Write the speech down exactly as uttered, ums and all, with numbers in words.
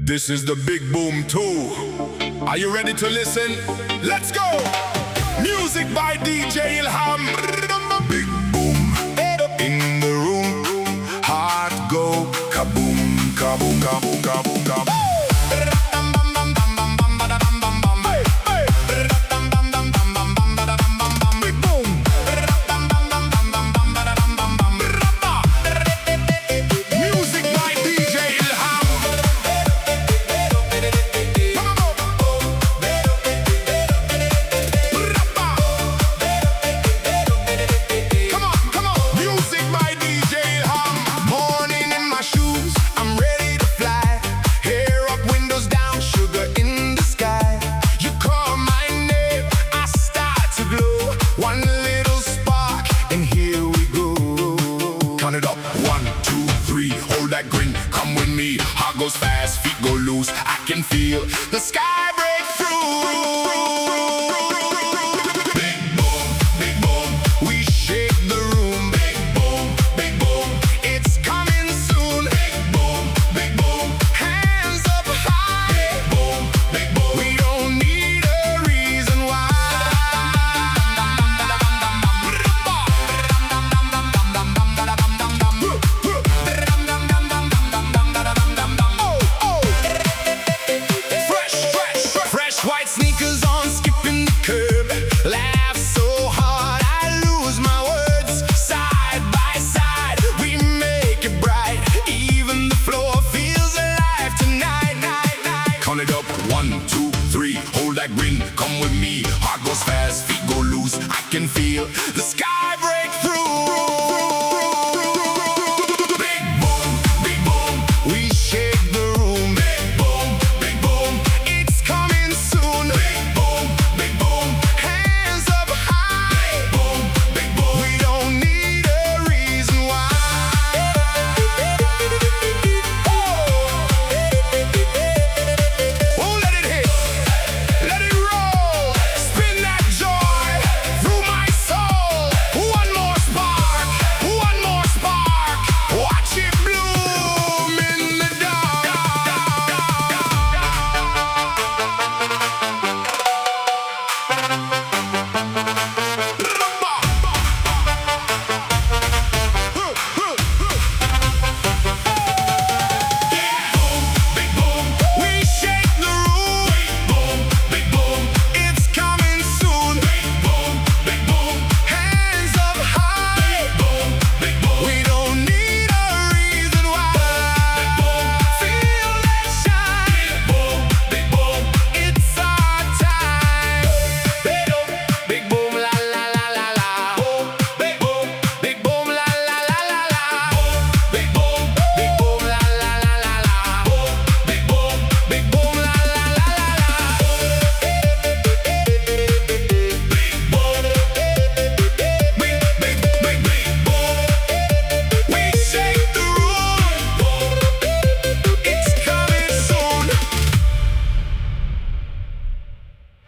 This is the Big Boom two. Are you ready to listen? Let's go! Music by D J Ilham. Big Boom in the room. Heart go kaboom, kaboom, kaboom, kaboom, kaboom. Hold that grin, come with me. Heart goes fast, feet go loose. I can feel the sky